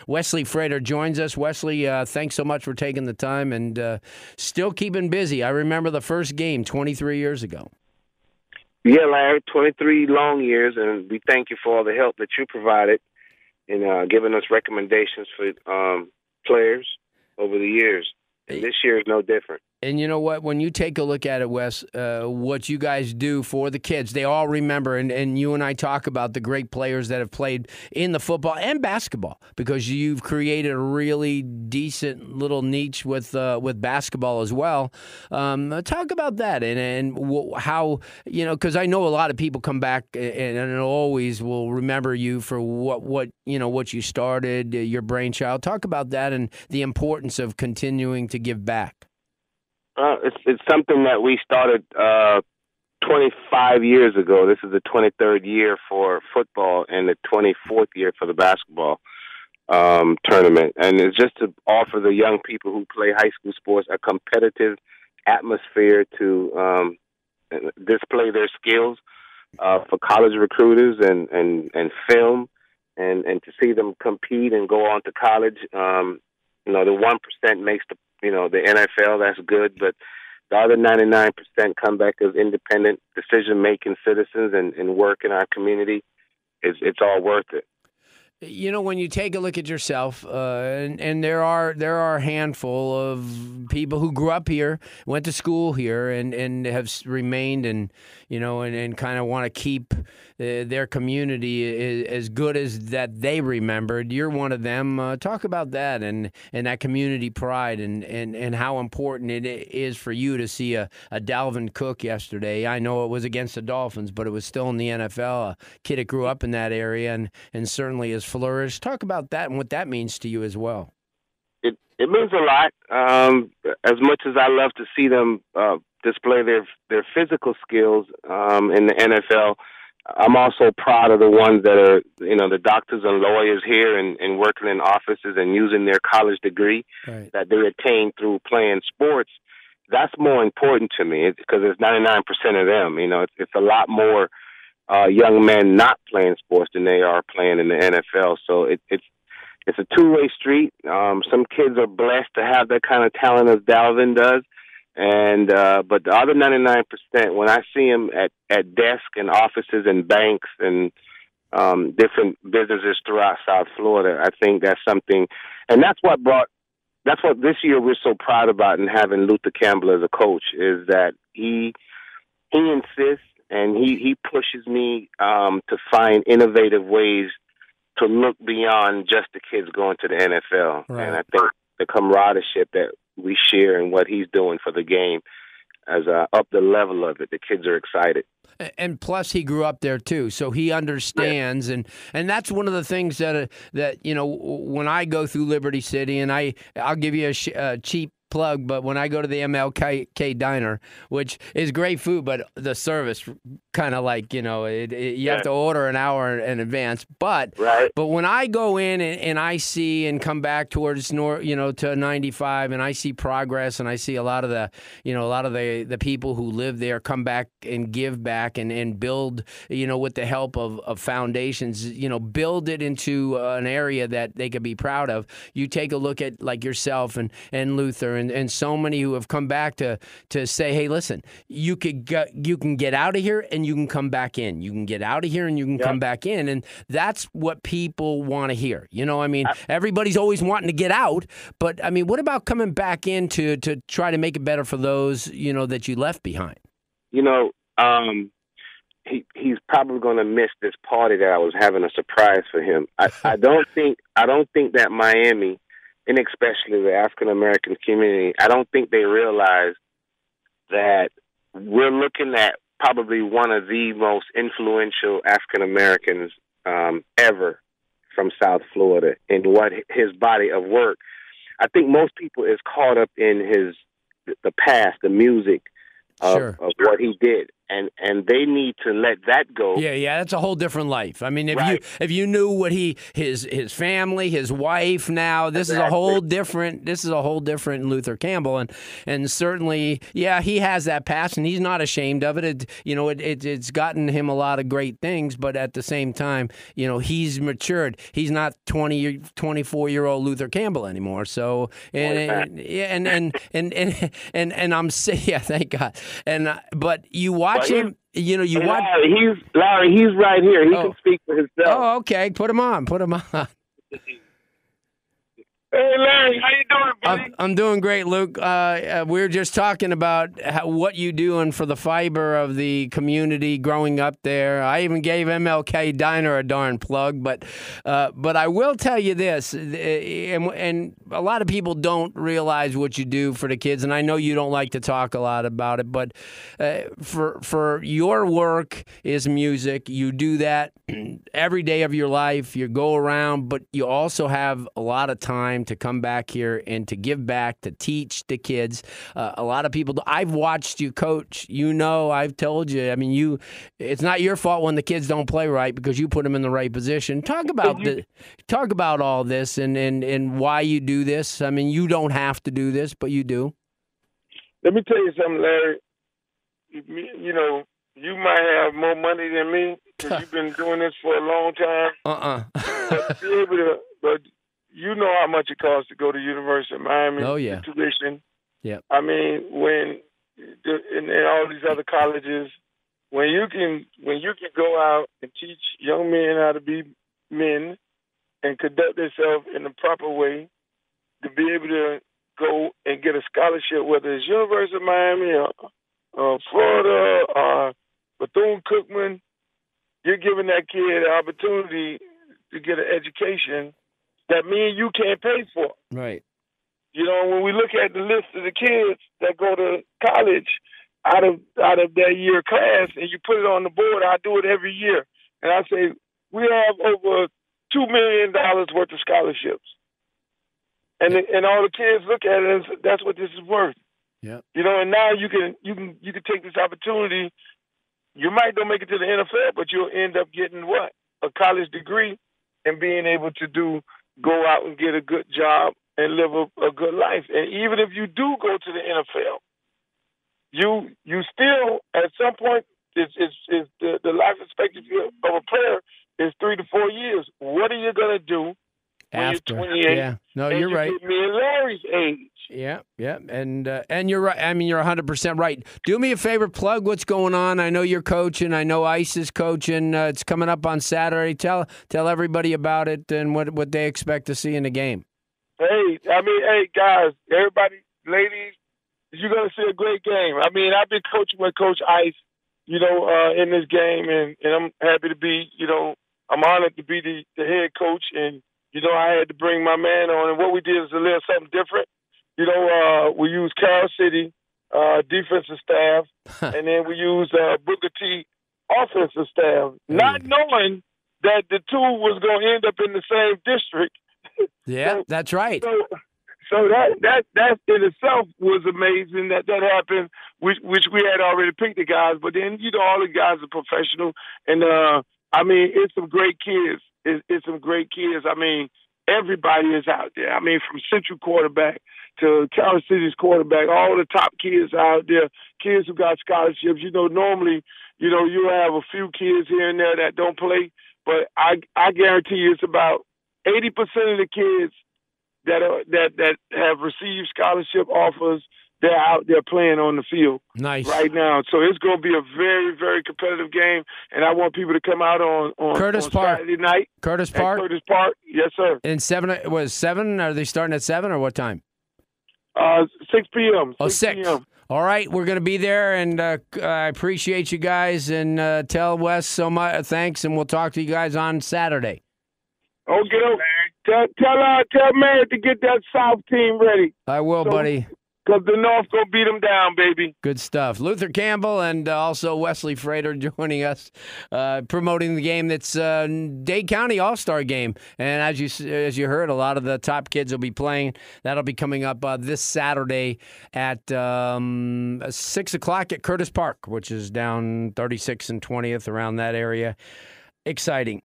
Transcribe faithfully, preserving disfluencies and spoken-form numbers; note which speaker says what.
Speaker 1: Wesley Frater joins us. Wesley, uh, thanks so much for taking the time and uh, still keeping busy. I remember the first game twenty-three years ago.
Speaker 2: Yeah, Larry, twenty-three long years, and we thank you for all the help that you provided in uh, giving us recommendations for um, players over the years. And this year is no different.
Speaker 1: And you know what? When you take a look at it, Wes, uh, what you guys do for the kids, they all remember, and, and you and I talk about the great players that have played in the football and basketball, because you've created a really decent little niche with uh, with basketball as well. Um, talk about that and, and how, you know, because I know a lot of people come back and, and always will remember you for what, what, you know, what you started, your brainchild. Talk about that and the importance of continuing to give back.
Speaker 2: Uh, it's it's something that we started uh, twenty-five years ago. This is the twenty-third year for football and the twenty-fourth year for the basketball um, tournament. And it's just to offer the young people who play high school sports a competitive atmosphere to um, display their skills uh, for college recruiters and, and, and film, and, and to see them compete and go on to college. Um, you know, the one percent makes the You know, the N F L, that's good, but the other ninety-nine percent come back as independent, decision-making citizens and, and work in our community. It's, it's all worth it.
Speaker 1: You know, when you take a look at yourself, uh, and, and there are there are a handful of people who grew up here, went to school here, and, and have remained, and you know, and, and kind of want to keep uh, their community as good as that they remembered. You're one of them. Uh, talk about that and, and that community pride, and, and, and how important it is for you to see a, a Dalvin Cook yesterday. I know it was against the Dolphins, but it was still in the N F L. A kid that grew up in that area and, and certainly is flourish. Talk about that and what that means to you as well.
Speaker 2: It it means a lot. Um, as much as I love to see them uh, display their their physical skills um, in the N F L, I'm also proud of the ones that are, you know, the doctors and lawyers here and, and working in offices and using their college degree right. that they attained through playing sports. That's more important to me because it's ninety-nine percent of them. You know, it's, it's a lot more Uh, young men not playing sports than they are playing in the N F L. So it, it's it's a two-way street. Um, some kids are blessed to have that kind of talent as Dalvin does, and uh, but the other ninety-nine percent, when I see them at, at desks and offices and banks and um, different businesses throughout South Florida, I think that's something, and that's what brought. That's what this year we're so proud about in having Luther Campbell as a coach, is that he he insists. And he, he pushes me um, to find innovative ways to look beyond just the kids going to the N F L. Right. And I think the camaraderie that we share and what he's doing for the game has uh, upped the level of it. The kids are excited.
Speaker 1: And plus, he grew up there too, so he understands, yeah. and and that's one of the things that uh, that you know when I go through Liberty City, and I I'll give you a, sh- a cheap plug, but when I go to the M L K Diner, which is great food, but the service kind of like, you know, it, it, you yeah. have to order an hour in advance. But
Speaker 2: right.
Speaker 1: but when I go in and, and I see and come back towards north, you know, to ninety-five, and I see progress, and I see a lot of the, you know, a lot of the, the people who live there come back and give back and, and build, you know, with the help of, of foundations, you know, build it into uh, an area that they could be proud of. You take a look at like yourself and, and Luther and, and so many who have come back to to say, hey, listen, you could get, you can get out of here and you can come back in. You can get out of here and you can yep. come back in. And that's what people want to hear. You know, I mean, everybody's always wanting to get out, but I mean, what about coming back in to, to try to make it better for those, you know, that you left behind?
Speaker 2: You know, um, he he's probably going to miss this party that I was having a surprise for him. I, I don't think I don't think that Miami, and especially the African American community, I don't think they realize that we're looking at probably one of the most influential African Americans um, ever from South Florida in what his body of work. I think most people is caught up in his the past, the music of,
Speaker 1: sure.
Speaker 2: of what he did. and and they need to let that go.
Speaker 1: Yeah, yeah, that's a whole different life. I mean, if
Speaker 2: Right.
Speaker 1: you if you knew what he his his family, his wife now, this
Speaker 2: Exactly.
Speaker 1: is a whole different this is a whole different Luther Campbell, and and certainly, yeah, he has that past, and he's not ashamed of it. It you know, it, it it's gotten him a lot of great things, but at the same time, you know, he's matured. He's not twenty, twenty-four year old Luther Campbell anymore. So and and yeah, and and and and and, and I'm saying, yeah, thank God. And uh, but you watch
Speaker 2: But
Speaker 1: him. You know, you
Speaker 2: Hey,
Speaker 1: watch.
Speaker 2: Larry, he's Larry. He's right here. He
Speaker 1: Oh.
Speaker 2: can speak for himself.
Speaker 1: Oh, okay. Put him on. Put him on.
Speaker 2: Hey, Larry, how you doing, buddy?
Speaker 1: I'm, I'm doing great, Luke. Uh, uh, we were just talking about how, what you doing for the fiber of the community growing up there. I even gave M L K Diner a darn plug, but uh, but I will tell you this, uh, and, and a lot of people don't realize what you do for the kids, and I know you don't like to talk a lot about it, but uh, for for your work is music. You do that every day of your life. You go around, but you also have a lot of time to come back here and to give back, to teach the kids. Uh, a lot of people, do. I've watched you coach. You know, I've told you. I mean, you. It's not your fault when the kids don't play right because you put them in the right position. Talk about the, talk about all this and, and, and why you do this. I mean, you don't have to do this, but you do.
Speaker 3: Let me tell you something, Larry. You, you know, you might have more money than me because you've been doing this for a long time.
Speaker 1: Uh-uh.
Speaker 3: But to be able to, but you know how much it costs to go to University of Miami.
Speaker 1: Oh, yeah.
Speaker 3: The tuition.
Speaker 1: Yep.
Speaker 3: I mean, when the, in, in all these other colleges, when you can when you can go out and teach young men how to be men and conduct themselves in the proper way, to be able to go and get a scholarship, whether it's University of Miami or, or Florida or Bethune-Cookman, you're giving that kid an opportunity to get an education that me and you can't pay for.
Speaker 1: Right.
Speaker 3: You know, when we look at the list of the kids that go to college out of out of that year class, and you put it on the board, I do it every year, and I say we have over two million dollars worth of scholarships, and the, and all the kids look at it and say, that's what this is worth.
Speaker 1: Yep.
Speaker 3: You know, and now you can you can you can take this opportunity. You might don't make it to the N F L, but you'll end up getting what? A college degree and being able to do go out and get a good job and live a, a good life. And even if you do go to the N F L, you you still at some point it's, it's, it's the, the life expectancy of a player is three to four years. What are you gonna do when
Speaker 1: After.
Speaker 3: you're twenty-eight?
Speaker 1: Yeah. No,
Speaker 3: and
Speaker 1: you're
Speaker 3: you
Speaker 1: right.
Speaker 3: get me and Larry's age.
Speaker 1: Yeah, yeah, and uh, and you're right. I mean, you're one hundred percent right. Do me a favor, plug what's going on. I know you're coaching. I know Ice is coaching. Uh, it's coming up on Saturday. Tell tell everybody about it and what what they expect to see in the game.
Speaker 3: Hey, I mean, hey guys, everybody, ladies, you're gonna see a great game. I mean, I've been coaching with Coach Ice, you know, uh, in this game, and, and I'm happy to be, you know, I'm honored to be the, the head coach, and you know, I had to bring my man on, and what we did is a little something different. You know, uh, we used Carol City uh, defensive staff, and then we used uh, Booker T offensive staff, not knowing that the two was going to end up in the same district.
Speaker 1: Yeah,
Speaker 3: so,
Speaker 1: that's right.
Speaker 3: So, so that that that in itself was amazing that that happened, which which we had already picked the guys, but then you know all the guys are professional, and uh, I mean it's some great kids. It's, it's some great kids. I mean everybody is out there. I mean from Central quarterback to Carol City's quarterback, all the top kids out there, kids who got scholarships. You know, normally, you know, you have a few kids here and there that don't play, but I I guarantee you it's about eighty percent of the kids that are that that have received scholarship offers, they're out there playing on the field
Speaker 1: Nice.
Speaker 3: right now. So it's going to be a very, very competitive game, and I want people to come out on, on,
Speaker 1: Curtis
Speaker 3: on
Speaker 1: Park.
Speaker 3: Saturday night.
Speaker 1: Curtis
Speaker 3: at
Speaker 1: Park.
Speaker 3: Curtis Park, yes, sir.
Speaker 1: And seven was seven. Are they starting at seven or what time?
Speaker 3: Uh, six p.m.
Speaker 1: Oh, six.
Speaker 3: p m
Speaker 1: All right, we're going to be there, and uh, I appreciate you guys. And uh, tell Wes so much thanks, and we'll talk to you guys on Saturday.
Speaker 3: Okay, tell tell uh, tell Mary to get that South team ready.
Speaker 1: I will,
Speaker 3: So-
Speaker 1: buddy.
Speaker 3: because the North going to beat them down, baby.
Speaker 1: Good stuff. Luther Campbell and uh, also Wesley Frater joining us, uh, promoting the game that's uh, Dade County All-Star Game. And as you as you heard, a lot of the top kids will be playing. That'll be coming up uh, this Saturday at um, six o'clock at Curtis Park, which is down thirty-sixth and twentieth, around that area. Exciting.